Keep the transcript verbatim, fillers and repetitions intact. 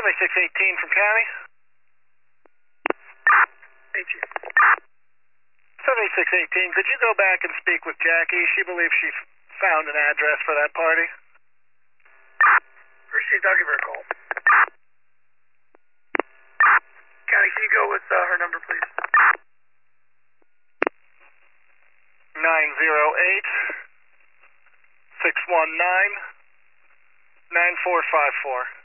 seventy-six eighteen from County. eighteen. seventy-six eighteen, could you go back and speak with Jackie? She believes she found an address for that party. Received, I'll give her a call. County, can you go with uh, her number, please? nine zero eight, six one nine, nine four five four.